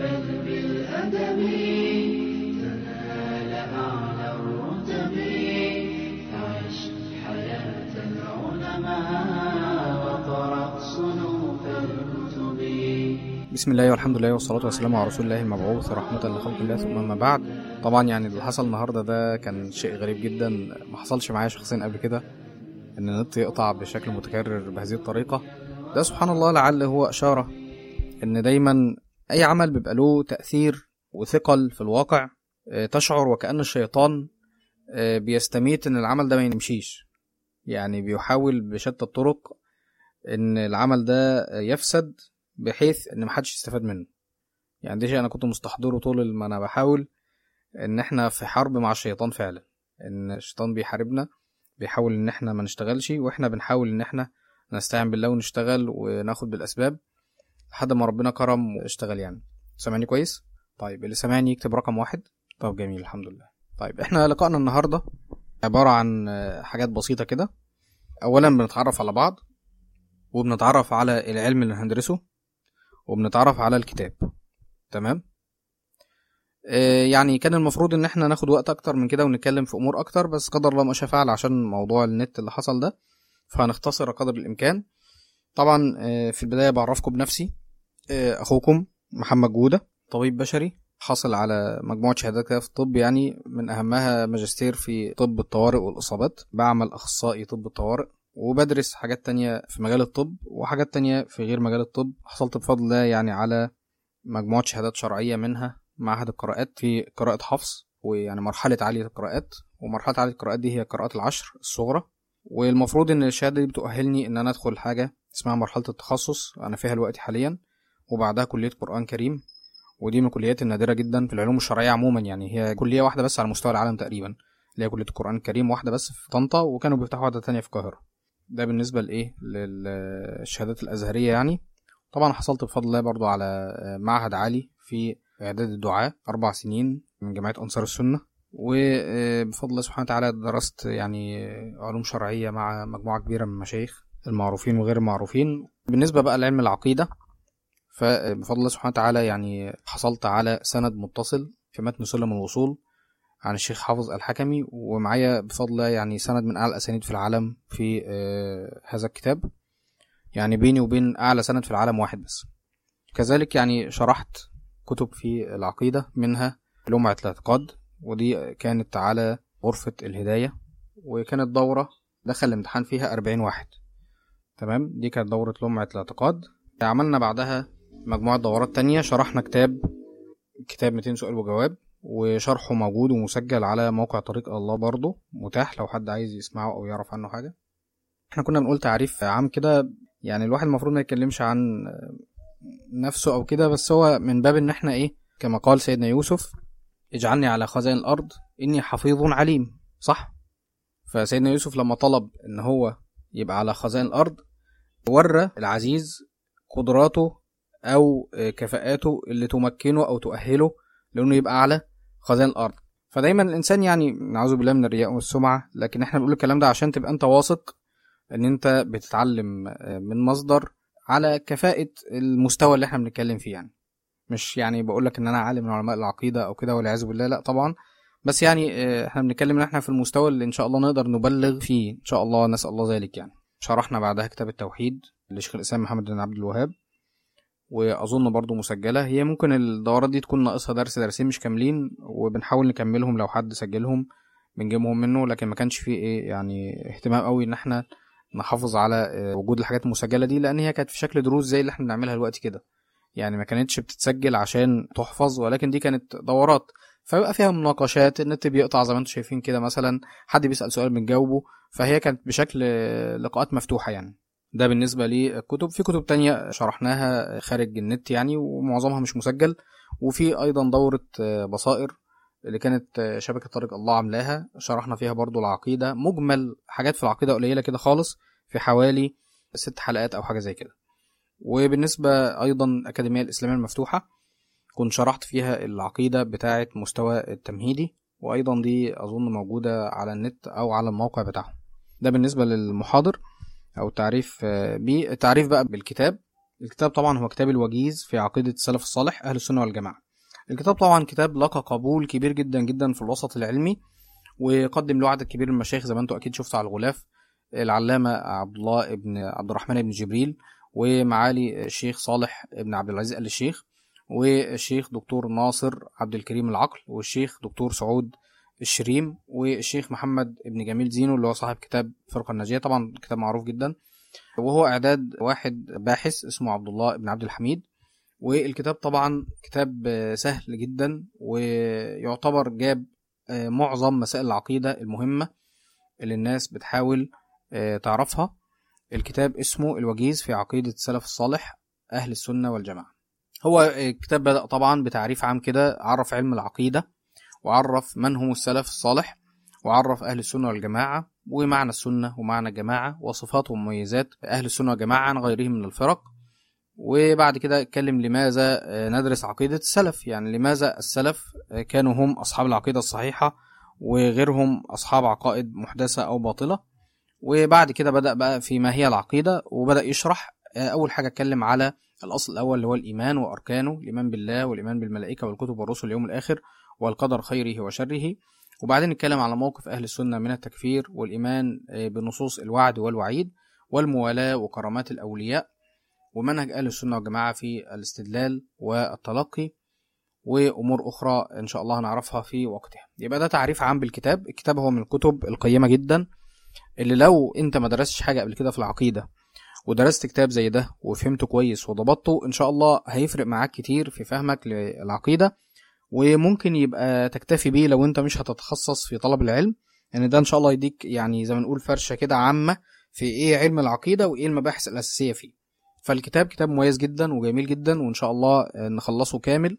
بل بالأدب تنال أعلى الرتب. فعش حياة العلماء وقرأ صنوف الكتب. بسم الله والحمد لله والصلاة والسلام على رسول الله المبعوث رحمة لخلق الله، ثم ما بعد. طبعا يعني اللي حصل النهاردة ده كان شيء غريب جدا، ما حصلش معايا شخصيا قبل كده، ان النت يقطع بشكل متكرر بهذه الطريقة. ده سبحان الله لعل هو إشارة ان دايما اي عمل بيبقى له تأثير وثقل في الواقع. تشعر وكأن الشيطان بيستميت ان العمل ده ما يمشيش، يعني بيحاول بشتى الطرق ان العمل ده يفسد بحيث ان محدش يستفاد منه. يعني ده شيء انا كنت مستحضره طول ما انا بحاول ان احنا في حرب مع الشيطان فعلا، ان الشيطان بيحاربنا، بيحاول ان احنا ما نشتغلش، واحنا بنحاول ان احنا نستعين بالله ونشتغل وناخد بالاسباب لحد ما ربنا كرم واشتغل. يعني سامعني كويس؟ طيب اللي سامعني يكتب رقم 1. طب جميل الحمد لله. طيب احنا لقائنا النهاردة عبارة عن حاجات بسيطة كده. اولا بنتعرف على بعض، وبنتعرف على العلم اللي هندرسه، وبنتعرف على الكتاب. تمام. يعني كان المفروض ان احنا ناخد وقت اكتر من كده ونتكلم في امور اكتر، بس قدر الله ما شاء فعل عشان موضوع النت اللي حصل ده، فهنختصر قدر الامكان. طبعا في البداية بعرفكم بنفسي. اخوكم محمد جودة، طبيب بشري حاصل على مجموعة شهادات كده في الطب، يعني من اهمها ماجستير في طب الطوارئ والاصابات. بعمل اخصائي طب الطوارئ، وبدرس حاجات تانية في مجال الطب وحاجات تانية في غير مجال الطب. حصلت بفضل الله يعني على مجموعة شهادات شرعية، منها معهد القراءات في قراءة حفص، ويعني مرحلة عالية القراءات. ومرحلة عالية القراءات دي هي قراءات العشر الصغرى. والمفروض ان الشهادة دي بتؤهلني ان انا ادخل حاجة اسمها مرحلة التخصص، انا فيها الوقت حاليا، وبعدها كلية قرآن كريم. ودي من الكليات النادرة جدا في العلوم الشرعية عموما، يعني هي كلية واحدة بس على مستوى العالم تقريبا، اللي هي كلية القرآن الكريم، واحدة بس في طنطا، وكانوا بيفتحوا واحدة تانية في القاهرة. ده بالنسبة للشهادات الأزهرية يعني. طبعا حصلت بفضل الله برضو على معهد عالي في إعداد الدعاة 4 سنين من جامعة أنصار السنة. وبفضل الله سبحانه وتعالى درست يعني علوم شرعية مع مجموعة كبيرة من المشايخ المعروفين وغير المعروفين. بالنسبة بقى لعلم العقيدة، فبفضل الله سبحانه وتعالى يعني حصلت على سند متصل في متن سلم الوصول عن الشيخ حافظ الحكمي، ومعايا بفضل الله يعني سند من أعلى الأسانيد في العالم في هذا الكتاب. يعني بيني وبين أعلى سند في العالم واحد بس. كذلك يعني شرحت كتب في العقيدة، منها لمعة الاعتقاد، ودي كانت على غرفة الهداية، وكانت دورة دخل الامتحان فيها 40 واحد. تمام. دي كانت دورة لمعة الاعتقاد. عملنا بعدها مجموعة دورات تانية، شرحنا كتاب 200 سؤال وجواب، وشرحه موجود ومسجل على موقع طريق الله، برضو متاح لو حد عايز يسمعه أو يعرف عنه حاجة. احنا كنا بنقول تعريف عام كده، يعني الواحد المفروض ما يتكلمش عن نفسه أو كده، بس هو من باب ان احنا ايه، كما قال سيدنا يوسف: اجعلني على خزائن الأرض إني حفيظ عليم. صح؟ فسيدنا يوسف لما طلب ان هو يبقى على خزائن الأرض، ورى العزيز قدراته أو كفاءاته اللي تمكنه أو تؤهله لأنه يبقى على خزائن الأرض. فدايما الإنسان يعني نعوذ بالله من الرياء والسمعة، لكن احنا بنقول الكلام ده عشان تبقى أنت واثق ان أنت بتتعلم من مصدر على كفاءة المستوى اللي احنا بنتكلم فيه. يعني مش يعني بقولك ان انا عالم من علماء العقيدة او كده والعياذ بالله، لا طبعا، بس يعني احنا بنتكلم ان احنا في المستوى اللي ان شاء الله نقدر نبلغ فيه ان شاء الله، نسأل الله ذلك. يعني شرحنا بعدها كتاب التوحيد لشيخ الإسلام محمد بن عبد الوهاب، واظن برضو مسجلة. هي ممكن الدورات دي تكون ناقصها درسين مش كاملين، وبنحاول نكملهم لو حد سجلهم بنجيبهم منه، لكن ما كانش فيه ايه يعني اهتمام قوي ان احنا نحافظ على وجود الحاجات المسجلة دي، لان هي كانت في شكل دروس زي اللي احنا بنعملها دلوقتي كده. يعني ما كانتش بتتسجل عشان تحفظ، ولكن دي كانت دورات، فيبقى فيها مناقشات، النت بيقطع زي ما انتم شايفين كده، مثلا حد بيسأل سؤال بنجاوبه، فهي كانت بشكل لقاءات مفتوحة يعني. ده بالنسبة للكتب. في كتب تانية شرحناها خارج النت يعني، ومعظمها مش مسجل. وفي أيضا دورة بصائر اللي كانت شبكة طريق الله عاملاها، شرحنا فيها برضو العقيدة، مجمل حاجات في العقيدة قليلة كده خالص، في حوالي 6 حلقات أو حاجة زي كده. وبالنسبة أيضا أكاديمية الإسلامية المفتوحة، كنت شرحت فيها العقيدة بتاعة مستوى التمهيدي، وأيضا دي أظن موجودة على النت أو على الموقع بتاعهم. ده بالنسبة للمحاضر أو التعريف بيه. التعريف بقى بالكتاب، الكتاب طبعا هو كتاب الوجيز في عقيدة السلف الصالح أهل السنة والجماعة. الكتاب طبعا كتاب لقى قبول كبير جدا جدا في الوسط العلمي، وقدم له عدد كبير من المشايخ زي ما انتم أكيد شفتوا على الغلاف، العلامة عبد الرحمن بن جبريل، ومعالي الشيخ صالح بن عبد العزيز آل الشيخ، والشيخ دكتور ناصر عبد الكريم العقل، والشيخ دكتور سعود الشريم، والشيخ محمد بن جميل زينو اللي هو صاحب كتاب فرقة الناجية، طبعا كتاب معروف جدا، وهو إعداد واحد باحث اسمه عبد الله بن عبد الحميد. والكتاب طبعا كتاب سهل جدا، ويعتبر جاب معظم مسائل العقيدة المهمة اللي الناس بتحاول تعرفها. الكتاب اسمه الوجيز في عقيدة السلف الصالح أهل السنة والجماعة. هو الكتاب بدأ طبعا بتعريف عام كده، عرف علم العقيدة، وعرف من هم السلف الصالح، وعرف أهل السنة والجماعة، ومعنى السنة ومعنى الجماعة، وصفات ومميزات أهل السنة والجماعة عن غيرهم من الفرق. وبعد كده اتكلم لماذا ندرس عقيدة السلف، يعني لماذا السلف كانوا هم أصحاب العقيدة الصحيحة وغيرهم أصحاب عقائد محدثة أو باطلة. وبعد كده بدأ بقى في ما هي العقيدة، وبدأ يشرح. أول حاجة اتكلم على الأصل الأول اللي هو الإيمان وأركانه، الإيمان بالله والإيمان بالملائكة والكتب والرسل واليوم الآخر والقدر خيره وشره. وبعدين نتكلم على موقف أهل السنة من التكفير، والإيمان بنصوص الوعد والوعيد، والموالاة وكرامات الأولياء، ومنهج أهل السنة والجماعة في الاستدلال والتلقي، وأمور أخرى إن شاء الله هنعرفها في وقتها. يبقى ده تعريف عام بالكتاب. الكتاب هو من الكتب القيمة جدا، اللي لو أنت ما درستش حاجة قبل كده في العقيدة ودرست كتاب زي ده وفهمته كويس وضبطته، إن شاء الله هيفرق معاك كتير في فهمك للعقيدة، وممكن يبقى تكتفي بيه لو أنت مش هتتخصص في طلب العلم، يعني ده إن شاء الله يديك يعني زي ما نقول فرشة كده عامة في إيه علم العقيدة وإيه المباحث الأساسية فيه. فالكتاب كتاب مميز جدا وجميل جدا، وإن شاء الله نخلصه كامل،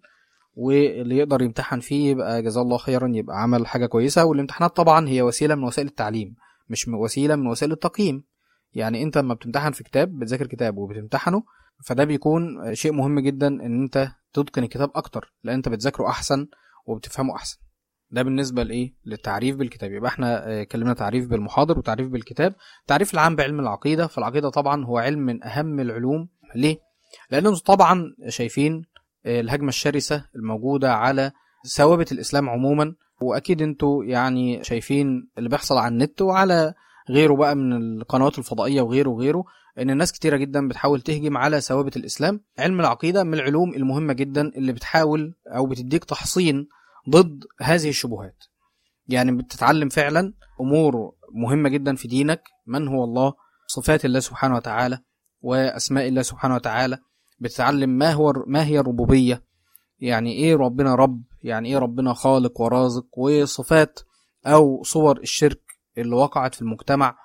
واللي يقدر يمتحن فيه يبقى جزاه الله خيرا، يبقى عمل حاجة كويسة. والامتحانات طبعا هي وسيلة من وسائل التعليم، مش وسيلة من وسائل التقييم. يعني انت لما بتمتحن في كتاب، بتذاكر كتاب وبتمتحنه، فده بيكون شيء مهم جدا ان انت تتقن الكتاب اكتر، لان انت بتذاكره احسن وبتفهمه احسن. ده بالنسبة لإيه؟ للتعريف بالكتاب. يبقى احنا كلمنا تعريف بالمحاضر وتعريف بالكتاب. تعريف العام بعلم العقيدة، فالعقيدة طبعا هو علم من أهم العلوم. ليه؟ لأنه طبعا شايفين الهجمة الشرسة الموجودة على ثوابت الإسلام عموما، وأكيد انتوا يعني شايفين اللي بيحصل على النت وعلى غيره بقى من القنوات الفضائية وغيره، ان الناس كتيرة جدا بتحاول تهجم على ثوابت الإسلام. علم العقيدة من العلوم المهمة جدا اللي بتحاول أو بتديك تحصين ضد هذه الشبهات. يعني بتتعلم فعلا أمور مهمة جدا في دينك، من هو الله، صفات الله سبحانه وتعالى وأسماء الله سبحانه وتعالى. بتتعلم ما هي الربوبية، يعني إيه ربنا رب، يعني إيه ربنا خالق ورازق، وصفات أو صور الشرك اللي وقعت في المجتمع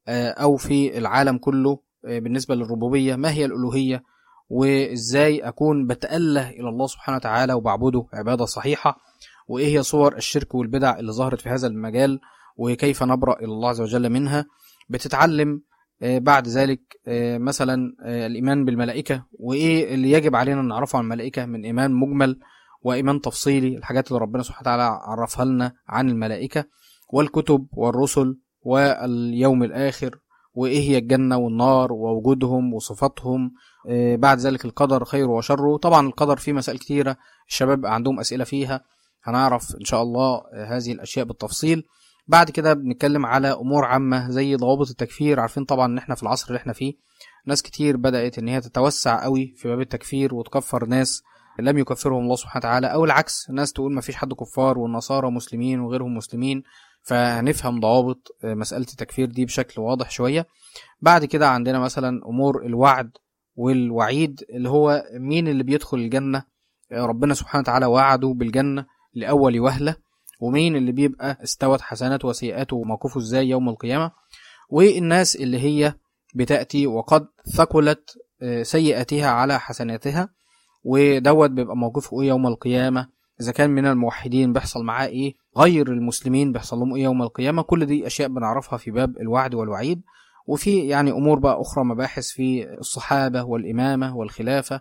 أو في العالم كله بالنسبة للربوبية. ما هي الألوهية، وإزاي أكون بتأله إلى الله سبحانه وتعالى وبعبده عبادة صحيحة، وإيه هي صور الشرك والبدع اللي ظهرت في هذا المجال، وكيف نبرأ إلى الله عز وجل منها. بتتعلم بعد ذلك مثلا الإيمان بالملائكة، وإيه اللي يجب علينا نعرفه عن الملائكة من إيمان مجمل وإيمان تفصيلي، الحاجات اللي ربنا سبحانه وتعالى عرفها لنا عن الملائكة، والكتب والرسل واليوم الآخر، وإيه هي الجنة والنار ووجودهم وصفاتهم. بعد ذلك القدر خير وشره. طبعا القدر فيه مسائل كتيرة، الشباب عندهم أسئلة فيها، هنعرف إن شاء الله هذه الأشياء بالتفصيل. بعد كده بنتكلم على أمور عامة زي ضوابط التكفير. عارفين طبعا إن إحنا في العصر اللي إحنا فيه ناس كتير بدأت إن هي تتوسع قوي في باب التكفير وتكفر ناس لم يكفرهم الله سبحانه وتعالى، أو العكس، ناس تقول ما فيش حد كفار والنصارى مسلمين وغيرهم مسلمين. فهنفهم ضوابط مسألة التكفير دي بشكل واضح شوية. بعد كده عندنا مثلا أمور الوعد والوعيد، اللي هو مين اللي بيدخل الجنة، ربنا سبحانه وتعالى وعده بالجنة لأول وهلة، ومين اللي بيبقى استوت حسناته وسيئاته وموقفه ازاي يوم القيامة، والناس اللي هي بتأتي وقد ثقلت سيئاتها على حسناتها، ودوت بيبقى موقفه ايه يوم القيامة. إذا كان من الموحدين بيحصل معاه ايه، غير المسلمين بيحصل لهم ايه يوم القيامة. كل دي أشياء بنعرفها في باب الوعد والوعيد. وفي يعني أمور بقى أخرى، مباحث في الصحابة والإمامة والخلافة،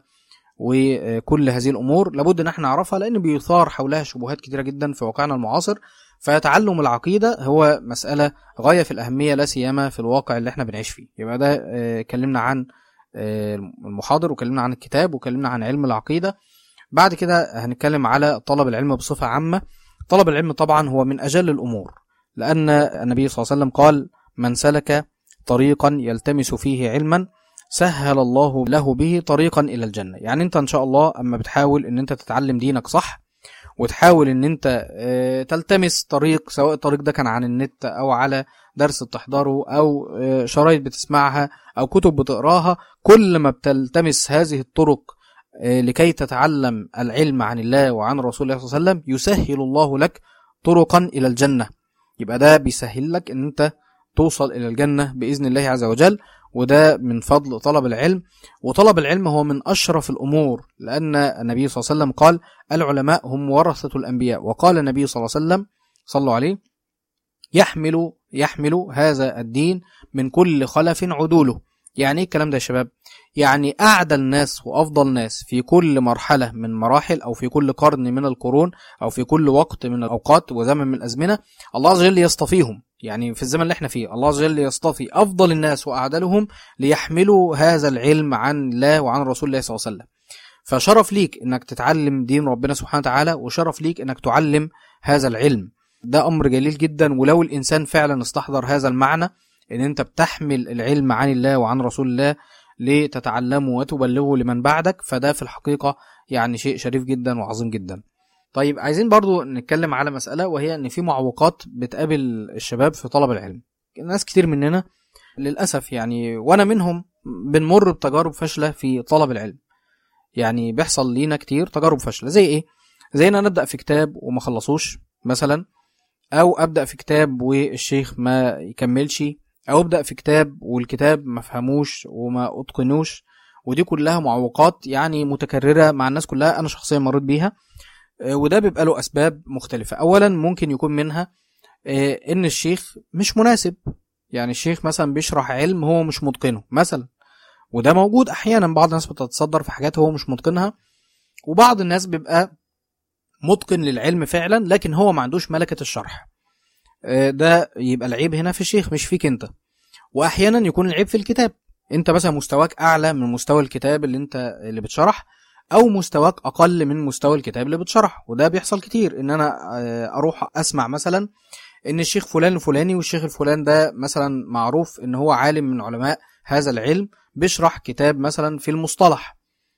وكل هذه الأمور لابد أن احنا نعرفها، لأن بيثار حولها شبهات كتيرة جدا في واقعنا المعاصر. فتعلم العقيدة هو مسألة غاية في الأهمية، لا سيما في الواقع اللي احنا بنعيش فيه. يبقى ده اتكلمنا عن المحاضر، وكلمنا عن الكتاب، وكلمنا عن علم العقيدة. بعد كده هنتكلم على طلب العلم بصفة عامة. طلب العلم طبعا هو من أجل الأمور، لأن النبي صلى الله عليه وسلم قال: من سلك طريقا يلتمس فيه علما سهل الله له به طريقا إلى الجنة. يعني انت ان شاء الله اما بتحاول ان انت تتعلم دينك صح، وتحاول ان انت تلتمس طريق، سواء الطريق ده كان عن النت او على درس بتحضره او شرايط بتسمعها او كتب بتقراها، كل ما بتلتمس هذه الطرق لكي تتعلم العلم عن الله وعن رسول الله صلى الله عليه وسلم، يسهل الله لك طرقا إلى الجنة. يبقى ده بيسهل لك ان انت توصل إلى الجنة بإذن الله عز وجل، وده من فضل طلب العلم. وطلب العلم هو من أشرف الأمور، لأن النبي صلى الله عليه وسلم قال: العلماء هم ورثة الأنبياء. وقال النبي صلى الله عليه وسلم صلوا عليه: يحمل هذا الدين من كل خلف عدوله. يعني ايه الكلام ده يا شباب؟ يعني أعدل الناس وأفضل ناس في كل مرحلة من مراحل، أو في كل قرن من القرون، أو في كل وقت من الأوقات وزمن من الأزمنة، الله عز وجل يصطفيهم. يعني في الزمن اللي احنا فيه الله عز وجل يصطفي أفضل الناس وأعدلهم ليحملوا هذا العلم عن الله وعن رسول الله صلى الله عليه وسلم. فشرف ليك انك تتعلم دين ربنا سبحانه وتعالى، وشرف ليك انك تعلم هذا العلم. ده أمر جليل جدا. ولو الإنسان فعلا استحضر هذا المعنى، ان انت بتحمل العلم عن الله وعن رسول الله لتتعلمه وتبلغه لمن بعدك، فده في الحقيقة يعني شيء شريف جدا وعظيم جدا. طيب عايزين برضو نتكلم على مسألة، وهي ان في معوقات بتقابل الشباب في طلب العلم. ناس كتير مننا للأسف يعني وانا منهم بنمر بتجارب فاشلة في طلب العلم. يعني بيحصل لينا كتير تجارب فاشلة. زي ايه؟ زي ان انا ابدأ في كتاب وما خلصوش مثلا، او ابدأ في كتاب والشيخ ما يكملش، او ابدأ في كتاب والكتاب ما فهموش وما اتقنوش. ودي كلها معوقات يعني متكررة مع الناس كلها، انا شخصيا مريت بيها. وده بيبقى له اسباب مختلفة. اولا ممكن يكون منها ان الشيخ مش مناسب. يعني الشيخ مثلا بيشرح علم هو مش متقنه مثلا، وده موجود احيانا. بعض الناس بتتصدر في حاجات هو مش متقنها، وبعض الناس بيبقى متقن للعلم فعلا لكن هو ما عندوش ملكة الشرح. ده يبقى العيب هنا في الشيخ مش فيك انت. واحيانا يكون العيب في الكتاب، انت مثلا مستواك اعلى من مستوى الكتاب اللي بتشرح، او مستواك اقل من مستوى الكتاب اللي بتشرح. وده بيحصل كتير، ان انا اروح اسمع مثلا ان الشيخ فلان الفلاني، والشيخ الفلان ده مثلا معروف ان هو عالم من علماء هذا العلم، بيشرح كتاب مثلا في المصطلح،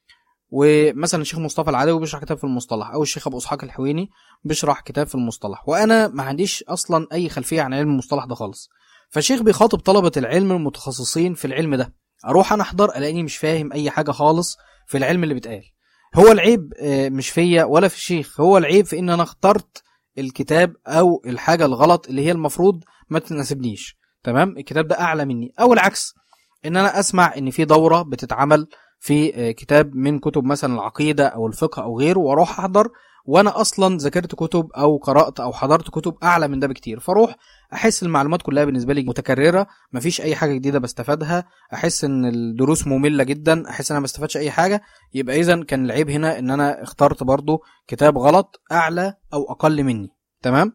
ومثلا الشيخ مصطفى العدوي بيشرح كتاب في المصطلح، او الشيخ ابو اسحاق الحويني بيشرح كتاب في المصطلح، وانا ما عنديش اصلا اي خلفيه عن علم المصطلح ده خالص. فالشيخ بيخاطب طلبه العلم المتخصصين في العلم ده، اروح انا احضر الاقيني مش فاهم اي حاجه خالص في العلم اللي بيتقال. هو العيب مش فيا ولا في الشيخ، هو العيب في ان انا اخترت الكتاب او الحاجه الغلط اللي هي المفروض ما تناسبنيش. تمام؟ الكتاب ده اعلى مني. او العكس، ان انا اسمع ان في دوره بتتعمل في كتاب من كتب مثلا العقيدة أو الفقه أو غيره، واروح أحضر وأنا أصلا ذاكرت كتب أو قرأت أو حضرت كتب أعلى من ده بكتير، فاروح أحس المعلومات كلها بالنسبة لي متكررة، مفيش أي حاجة جديدة بستفادها، أحس إن الدروس مملة جدا، أحس إن أنا ما بستفادش أي حاجة. يبقى إذن كان العيب هنا إن أنا اخترت برضو كتاب غلط أعلى أو أقل مني. تمام؟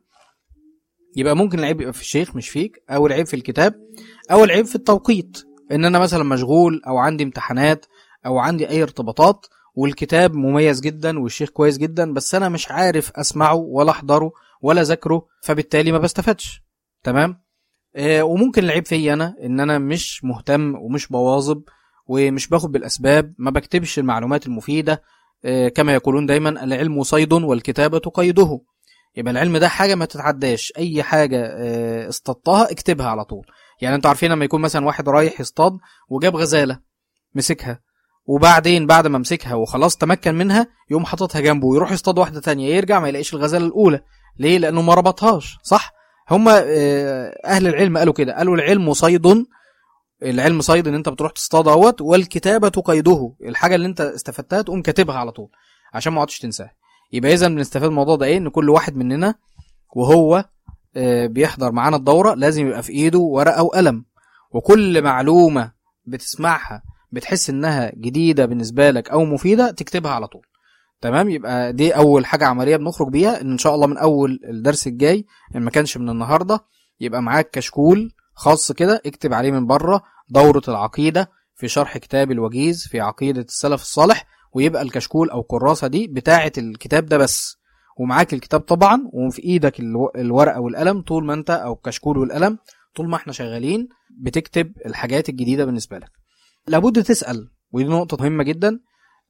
يبقى ممكن العيب يبقى في الشيخ مش فيك، أو العيب في الكتاب، أو العيب في التوقيت، إن أنا مثلا مشغول أو عندي امتحانات او عندي اي ارتباطات، والكتاب مميز جدا والشيخ كويس جدا، بس انا مش عارف اسمعه ولا احضره ولا ذاكره، فبالتالي ما بستفادش. تمام؟ وممكن العيب فيا انا ان انا مش مهتم ومش بواظب ومش باخد بالاسباب، ما بكتبش المعلومات المفيدة. كما يقولون دايما: العلم صيد والكتابة قيده. يبقى العلم ده حاجة ما تتعداش، اي حاجة اصطادتها اكتبها على طول. يعني انتوا عارفين لما يكون مثلا واحد رايح يصطاد وجاب غزالة مسكها، وبعدين بعد ما مسكها وخلاص تمكن منها يقوم حاططها جنبه ويروح يصطاد واحدة تانية، يرجع ما يلاقيش الغزالة الأولى. ليه؟ لأنه ما ربطهاش صح. هم أهل العلم قالوا كده، قالوا العلم صيد، العلم صيد ان انت بتروح تصطاد اهوت، والكتابة قيده، الحاجة اللي انت استفدتها تقوم كاتبها على طول عشان ما عادش تنساها. يبقى إذا بنستفاد الموضوع ده ايه؟ ان كل واحد مننا وهو بيحضر معانا الدورة لازم يبقى في ايده ورقة وقلم، وكل معلومة بتسمعها بتحس انها جديدة بالنسبة لك او مفيدة تكتبها على طول. تمام؟ يبقى دي اول حاجة عملية بنخرج بيها، ان شاء الله من اول الدرس الجاي ان ما كانش من النهاردة يبقى معاك كشكول خاص كده اكتب عليه من بره دورة العقيدة في شرح كتاب الوجيز في عقيدة السلف الصالح، ويبقى الكشكول او الكراسة دي بتاعة الكتاب ده بس، ومعاك الكتاب طبعا، وفي ايدك الورقة والقلم طول ما انت، او الكشكول والقلم طول ما احنا شغالين بتكتب الحاجات الجديدة بالنسبة لك. لابد تسأل، ودي نقطة مهمة جدا،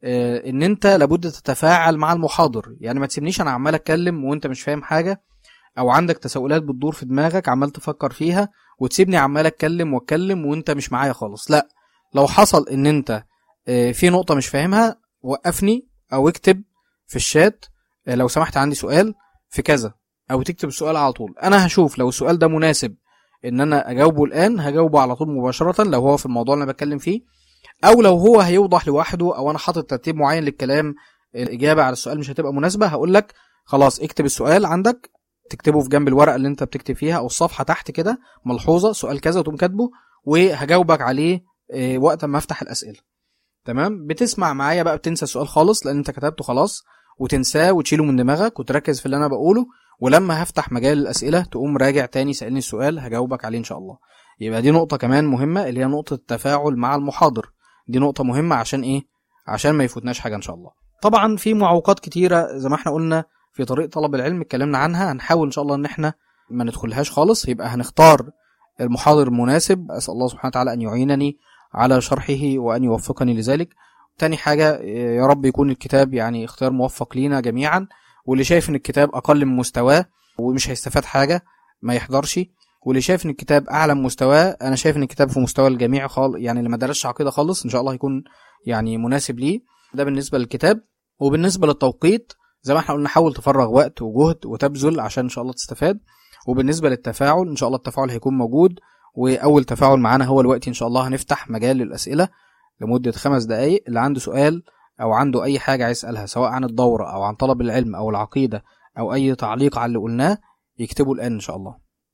ان انت لابد تتفاعل مع المحاضر. يعني ما تسيبنيش انا عمال اتكلم وانت مش فاهم حاجة، او عندك تساؤلات بتدور في دماغك عمال تفكر فيها، وتسيبني عمال اتكلم وانت مش معايا خالص. لا، لو حصل ان انت في نقطة مش فاهمها وقفني، او اكتب في الشات لو سمحت عندي سؤال في كذا، او تكتب السؤال على طول. انا هشوف لو السؤال ده مناسب ان انا اجاوبه الان هجاوبه على طول مباشرة لو هو في الموضوع اللي انا بتكلم فيه، او لو هو هيوضح لوحده، او انا حاطط ترتيب معين للكلام الاجابة على السؤال مش هتبقى مناسبة، هقول لك خلاص اكتب السؤال عندك، تكتبه في جنب الورقة اللي انت بتكتب فيها او الصفحة تحت كده ملحوظة سؤال كذا، وتقوم كاتبه وهجاوبك عليه وقت ما افتح الاسئلة. تمام؟ بتسمع معايا بقى، بتنسى السؤال خالص لان انت كتبته خلاص، وتنساه وتشيله من دماغك وتركز في اللي انا بقوله، ولما هفتح مجال الاسئلة تقوم راجع تاني سألني السؤال هجاوبك عليه ان شاء الله. يبقى دي نقطة كمان مهمة، اللي هي نقطة التفاعل مع المحاضر. دي نقطة مهمة عشان ايه؟ عشان ما يفوتناش حاجة ان شاء الله. طبعا في معوقات كتيرة زي ما احنا قلنا في طريق طلب العلم، اتكلمنا عنها، هنحاول ان شاء الله ان احنا ما ندخلهاش خالص. يبقى هنختار المحاضر المناسب، اسال الله سبحانه وتعالى ان يعينني على شرحه وان يوفقني لذلك. تاني حاجة يا رب يكون الكتاب يعني اختيار موفق لينا جميعا، واللي شايف ان الكتاب اقل من مستواه ومش هيستفاد حاجة ما يحضرش، واللي شايف ان الكتاب اعلى من مستواه، انا شايف ان الكتاب في مستوى الجميع يعني اللي ما درسش عقيدة خالص ان شاء الله يكون يعني مناسب ليه. ده بالنسبة للكتاب. وبالنسبة للتوقيت زي ما احنا قلنا حاول تفرغ وقت وجهد وتبذل عشان ان شاء الله تستفاد. وبالنسبة للتفاعل ان شاء الله التفاعل هيكون موجود، واول تفاعل معانا هو الوقت ان شاء الله هنفتح مجال للأسئلة لمدة 5 دقايق. اللي عنده سؤال او عنده اي حاجة عايز يسألها سواء عن الدورة او عن طلب العلم او العقيدة او اي تعليق على اللي قلناه يكتبه الان ان شاء الله.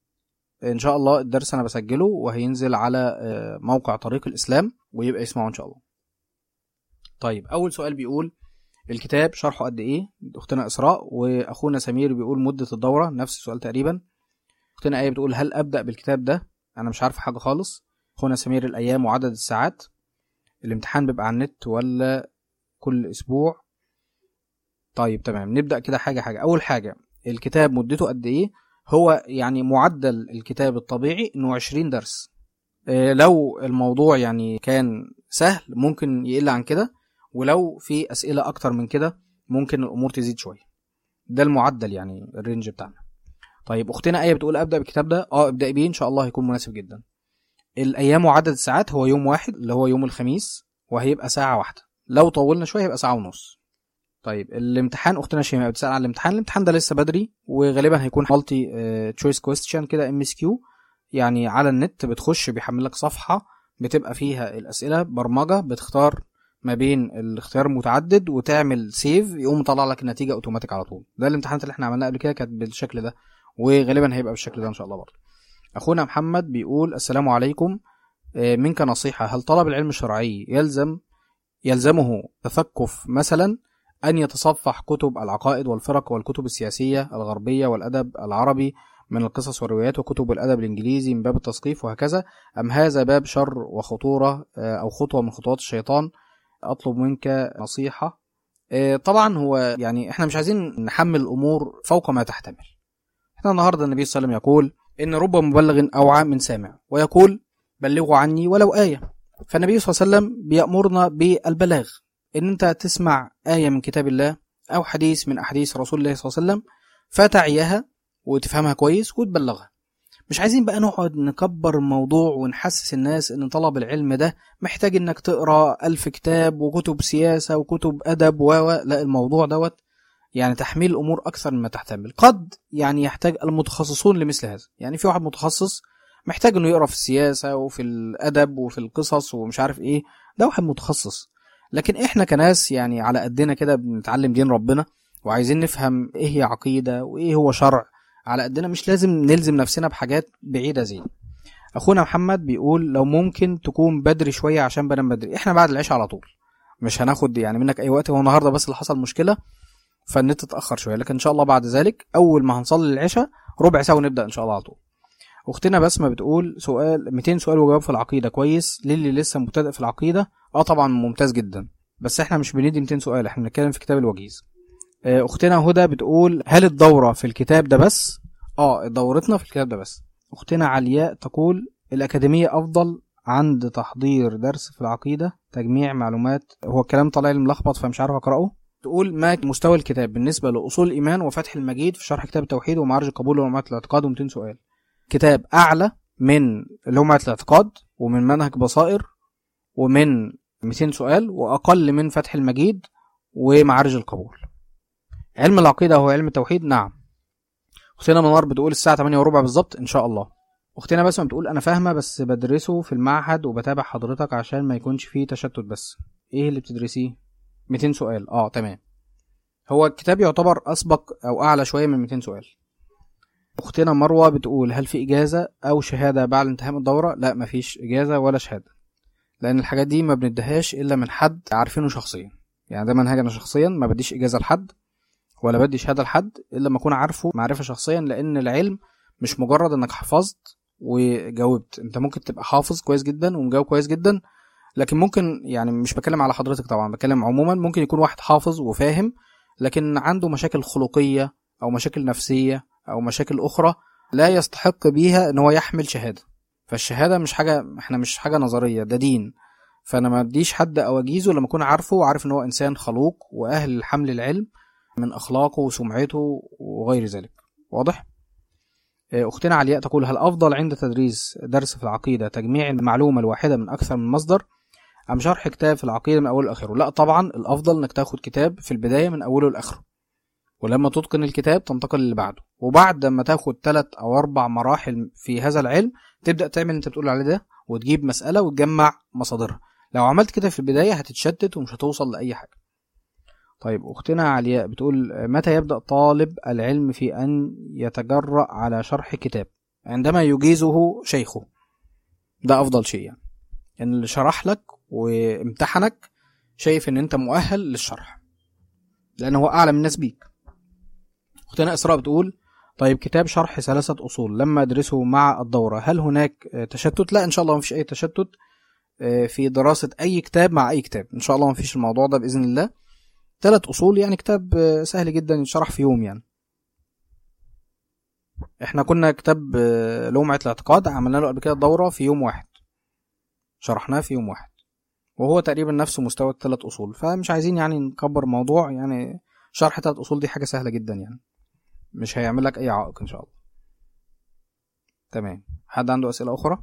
ان شاء الله الدرس انا بسجله وهينزل على موقع طريق الاسلام ويبقى اسمعه ان شاء الله. طيب اول سؤال بيقول الكتاب شرحه قد ايه؟ اختنا اسراء. واخونا سمير بيقول مدة الدورة، نفس السؤال تقريبا. اختنا ايه بتقول هل ابدأ بالكتاب ده؟ انا مش عارف حاجة خالص. اخونا سمير الايام وعدد الساعات، الامتحان بيبقى على النت ولا كل اسبوع؟ طيب تمام، نبدأ كده حاجة. اول حاجة الكتاب مدته قد ايه؟ هو يعني معدل الكتاب الطبيعي انه 20 درس. لو الموضوع يعني كان سهل ممكن يقل عن كده، ولو في أسئلة أكتر من كده ممكن الأمور تزيد شوية. ده المعدل يعني الرينج بتاعنا. طيب أختنا آية بتقول أبدأ بالكتاب ده؟ ابدأ بيه إن شاء الله هيكون مناسب جدا. الأيام وعدد الساعات هو يوم واحد اللي هو يوم الخميس، وهيبقى ساعة واحدة. لو طولنا شوية هيبقى 1.5 ساعة. طيب الامتحان أختنا شيماء بتسأل عن الامتحان ده لسه بدري، وغالبا هيكون مالتي تشويس كويستشن كده MSQ، يعني على النت بتخش بيحملك صفحة بتبقى فيها الأسئلة برمجة، بتختار ما بين الاختيار المتعدد وتعمل سيف يقوم طلع لك النتيجة اوتوماتيك على طول. ده الامتحانات اللي احنا عملناها قبل كده كانت بالشكل ده، وغالبا هيبقى بالشكل ده ان شاء الله برضه. اخونا محمد بيقول السلام عليكم، منك نصيحة، هل طلب العلم الشرعي يلزمه تثقف مثلا أن يتصفح كتب العقائد والفرق والكتب السياسية الغربية والأدب العربي من القصص والروايات وكتب الأدب الإنجليزي من باب التثقيف وهكذا، أم هذا باب شر وخطورة أو خطوة من خطوات الشيطان؟ أطلب منك نصيحة. طبعا هو يعني احنا مش عايزين نحمل الأمور فوق ما تحتمل. احنا النهاردة النبي صلى الله عليه وسلم يقول إن رب مبلغ أوعى من سامع، ويقول بلغوا عني ولو آية. فالنبي صلى الله عليه وسلم بيأمرنا بالبلاغ، إن أنت تسمع آية من كتاب الله أو حديث من أحاديث رسول الله صلى الله عليه وسلم فتعيها وتفهمها كويس وتبلغها. مش عايزين بقى نقعد نكبر الموضوع ونحسس الناس ان طلب العلم ده محتاج انك تقرأ 1000 كتاب وكتب سياسة وكتب أدب لا، الموضوع دوت يعني تحميل الأمور أكثر مما تحتمل. قد يعني يحتاج المتخصصون لمثل هذا، يعني في واحد متخصص محتاج انه يقرأ في السياسة وفي الأدب وفي القصص ومش عارف ايه، ده واحد متخصص. لكن احنا كناس يعني على قدنا كده بنتعلم دين ربنا وعايزين نفهم ايه هي عقيدة وايه هو شرع على قدنا، مش لازم نلزم نفسنا بحاجات بعيدة زي. اخونا محمد بيقول لو ممكن تكون بدري شوية عشان بنام بدري. احنا بعد العشاء على طول، مش هناخد يعني منك اي وقت. هو النهاردة بس اللي حصل مشكلة فالنت اتأخر شوية، لكن ان شاء الله بعد ذلك اول ما هنصلي العشاء ربع ساعة ونبدأ ان شاء الله على طول. اختنا بسمة بتقول سؤال 200 سؤال وجواب في العقيدة كويس للي لسه مبتدئ في العقيدة؟ طبعا ممتاز جدا، بس احنا مش بندي 200 سؤال، احنا بنتكلم في كتاب الوجيز. اختنا هدى بتقول هل الدورة في الكتاب ده بس؟ دورتنا في الكتاب ده بس. اختنا علياء تقول الأكاديمية أفضل عند تحضير درس في العقيدة تجميع معلومات. هو الكلام طالع لي ملخبط فمش عارف أقرأه. تقول ما مستوى الكتاب بالنسبة لأصول الإيمان وفتح المجيد في شرح كتاب التوحيد ومعارج القبول ومعارج الاعتقاد و200 سؤال. كتاب أعلى من لمعة الاعتقاد ومن منهج بصائر ومن 200 سؤال، وأقل من فتح المجيد ومعارج القبول. علم العقيدة هو علم التوحيد؟ نعم. أختنا منار بتقول الساعة 8:15 بالظبط إن شاء الله. أختنا بسمة بتقول أنا فاهمة بس بدرسه في المعهد وبتابع حضرتك عشان ما يكونش فيه تشتت. بس إيه اللي بتدرسيه؟ 200 سؤال. تمام. هو الكتاب يعتبر أسبق أو أعلى شوية من 200 سؤال. أختنا مروة بتقول هل في إجازة أو شهادة بعد انتهاء الدورة؟ لا، مفيش إجازة ولا شهادة، لأن الحاجات دي ما بندهاش إلا من حد عارفينه شخصيا. يعني ده منهج أنا شخصيا ما بديش إجازة لحد ولا بدي شهادة لحد إلا ما أكون عارفه معرفة شخصيا، لأن العلم مش مجرد إنك حفظت وجاوبت. أنت ممكن تبقى حافظ كويس جدا ومجاوب كويس جدا، لكن ممكن، يعني مش بكلم على حضرتك طبعا، بكلم عموما، ممكن يكون واحد حافظ وفاهم لكن عنده مشاكل خلقية أو مشاكل نفسية أو مشاكل أخرى لا يستحق بيها إن هو يحمل شهادة. فالشهادة مش حاجة، احنا مش حاجة نظرية، ده دين. فأنا ما اديش حد أو أجيزه لما أكون عارفه وعارف إن هو إنسان خلوق وأهل حمل العلم من أخلاقه وسمعته وغير ذلك. واضح؟ أختنا علياء تقول هل أفضل عند تدريس درس في العقيدة تجميع المعلومة الواحدة من أكثر من مصدر أم شرح كتاب في العقيدة من أوله لآخره؟ لا طبعا، الأفضل إنك تاخد كتاب في البداية من أوله لآخره، ولما تتقن الكتاب تنتقل اللي بعده، وبعد ما تاخد 3 أو 4 مراحل في هذا العلم تبدأ تعمل انت بتقول عليه ده وتجيب مسألة وتجمع مصادرها. لو عملت كده في البداية هتتشتت ومش هتوصل لأي حاجة. طيب أختنا علياء بتقول متى يبدأ طالب العلم في أن يتجرأ على شرح كتاب؟ عندما يجيزه شيخه، ده أفضل شيء. يعني إن اللي شرح لك وامتحنك شايف إن أنت مؤهل للشرح لأنه هو أعلم الناس بيك. أختنا إسراء بتقول طيب كتاب شرح 3 أصول لما أدرسه مع الدورة هل هناك تشتت؟ لا إن شاء الله مفيش أي تشتت في دراسة أي كتاب مع أي كتاب، إن شاء الله مفيش الموضوع ده بإذن الله. 3 أصول يعني كتاب سهل جدا يشرح في يوم. يعني احنا كنا كتاب لمعة الاعتقاد عملنا له قبل كده دورة في يوم واحد، شرحناه في يوم واحد، وهو تقريبا نفسه مستوى 3 أصول، فمش عايزين يعني نكبر الموضوع. يعني شرح 3 أصول دي حاجة سهلة جدا، يعني مش هيعمل لك أي عائق إن شاء الله. تمام. حد عنده أسئلة أخرى؟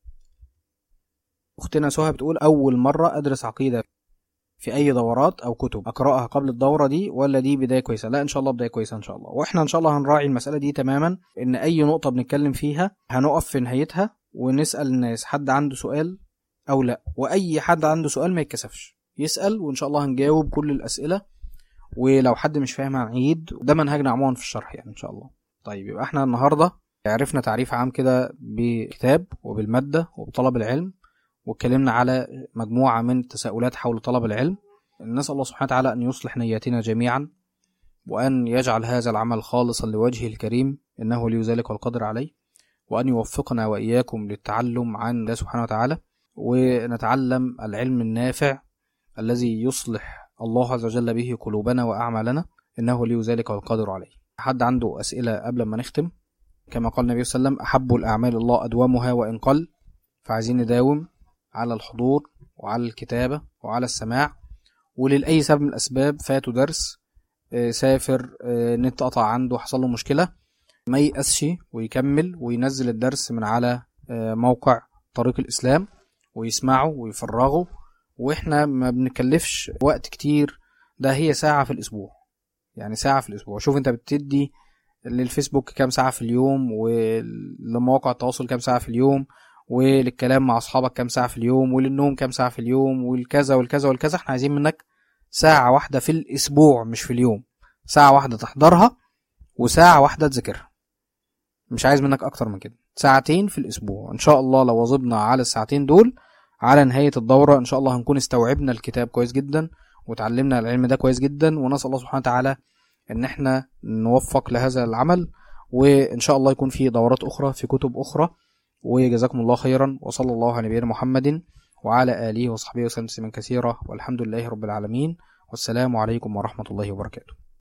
أختنا سهى بتقول أول مرة أدرس عقيدة في أي دورات أو كتب أقرأها قبل الدورة دي ولا دي بداية كويسة؟ لا إن شاء الله بداية كويسة إن شاء الله، وإحنا إن شاء الله هنراعي المسألة دي تماما، إن أي نقطة بنتكلم فيها هنقف في نهايتها ونسأل الناس حد عنده سؤال أو لا، وأي حد عنده سؤال ما يتكسفش يسأل، وإن شاء الله هنجاوب كل الأسئلة، ولو حد مش فاهم هنعيد. ده منهجنا عموما في الشرح يعني إن شاء الله. طيب يبقى إحنا النهاردة عرفنا تعريف عام كده بكتاب وبالمادة وبطلب العلم، واتكلمنا على مجموعة من التساؤلات حول طلب العلم. نسأل الله سبحانه وتعالى أن يصلح نياتنا جميعا وأن يجعل هذا العمل خالصا لوجهه الكريم إنه ولي ذلك والقدر عليه، وأن يوفقنا وإياكم للتعلم عن الله سبحانه وتعالى، ونتعلم العلم النافع الذي يصلح الله عز وجل به قلوبنا وأعمالنا إنه ولي ذلك والقدر عليه. حد عنده أسئلة قبل ما نختم؟ كما قال النبي صلى الله عليه وسلم أحب الأعمال الله أدومها وإن قل، فعايزين نداوم على الحضور وعلى الكتابة وعلى السماع. وللأي سبب من الأسباب فاتوا درس، سافر، نت قطع عنده، حصل له مشكلة، ما يأسش ويكمل وينزل الدرس من على موقع طريق الإسلام ويسمعه ويفرغه. وإحنا ما بنكلفش وقت كتير، ده هي ساعة في الأسبوع، يعني ساعة في الأسبوع. شوف أنت بتدي للفيسبوك كام ساعة في اليوم، ولمواقع التواصل كام ساعة في اليوم، وللكلام مع أصحابك كام ساعة في اليوم، وللنوم كام ساعة في اليوم، والكذا والكذا والكذا. احنا عايزين منك ساعة واحدة في الأسبوع مش في اليوم، ساعة واحدة تحضرها وساعة واحدة تذاكرها، مش عايز منك أكتر من كده. 2 في الأسبوع إن شاء الله. لو وظبنا على 2 دول على نهاية الدورة إن شاء الله هنكون استوعبنا الكتاب كويس جدا وتعلمنا العلم ده كويس جدا، ونسأل الله سبحانه وتعالى إن احنا نوفق لهذا العمل وإن شاء الله يكون في دورات أخرى في كتب أخرى. وجزاكم الله خيرا، وصلى الله على نبينا محمد وعلى آله وصحبه وسلم تسليما كثيرا، والحمد لله رب العالمين، والسلام عليكم ورحمة الله وبركاته.